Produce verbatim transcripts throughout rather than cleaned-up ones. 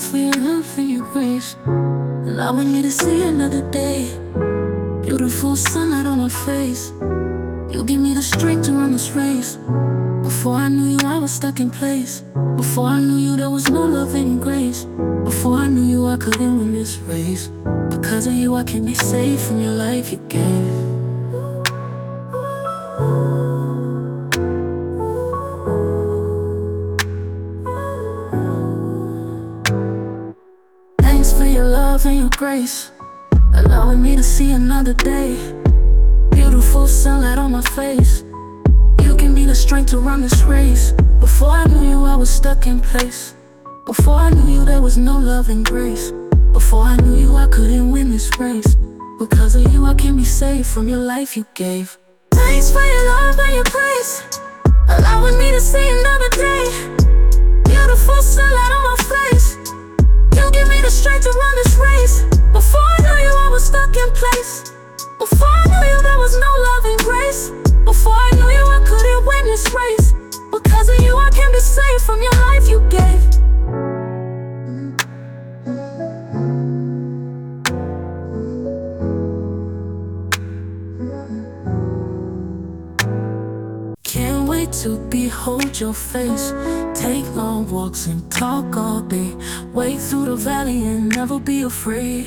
Thanks for your love and your grace, allowing me to see another day. Beautiful sunlight on my face. You give me the strength to run this race. Before I knew you, I was stuck in place. Before I knew you, there was no love and grace. Before I knew you, I couldn't win this race. Because of you, I can be saved from your life you gave. Thanks for your love and your grace, allowing me to see another day. Beautiful sunlight on my face. You give me the strength to run this race. Before I knew you, I was stuck in place. Before I knew you, there was no love and grace. Before I knew you, I couldn't win this race. Because of you, I can be saved from your life you gave. Thanks for your love and your grace, allowing me to see another day. Beautiful sunlight on my face. You give me the strength to run this race. Before I knew you, I was stuck in place. Before I knew you, there was no love and grace. Before I knew you, I couldn't win this race. Because of you, I can be saved from your life you gave. Can't wait to behold your face. Take long walks and talk all day. Wade through the valley and never be afraid.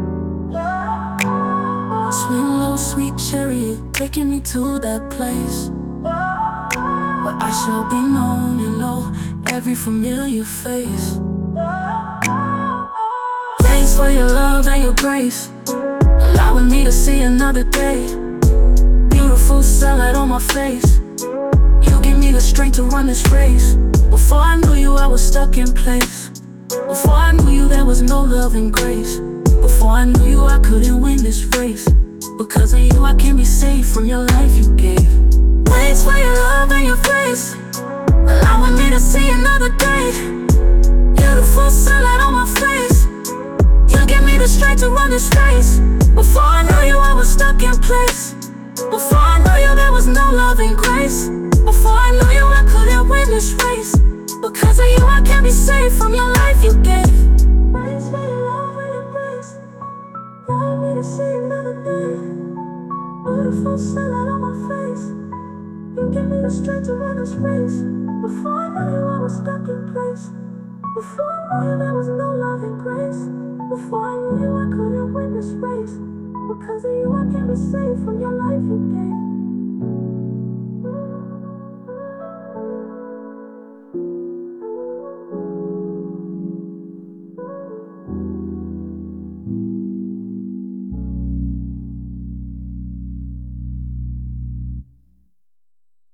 Swing low, sweet chariot, taking me to that place where I shall be known and know every familiar face. Thanks for your love and your grace, allowing me to see another day. Beautiful sunlight on my face. You give me the strength to run this race. Before I knew you, I was stuck in place. Before I knew you, there was no love and grace. Before I knew you, I couldn't win this race. Because of you, I can be saved from your life you gave. Thanks for your love and your grace, allowing me to see another day. Beautiful sunlight on my face. You give me the strength to run this race. Before I knew you, I was stuck in place. Before I knew you, there was no love and grace. Before I knew you, I couldn't win this race. Because of you, I can be saved from your life you gave. Thanks for your love and your grace, allowing me to see another day. Beautiful sunlight on my face. You give me the strength to run this race. Before I knew you, I was stuck in place. Before I knew you, there was no love and grace. Before I knew you, I couldn't win this race. Because of you, I can be saved from your life you gave.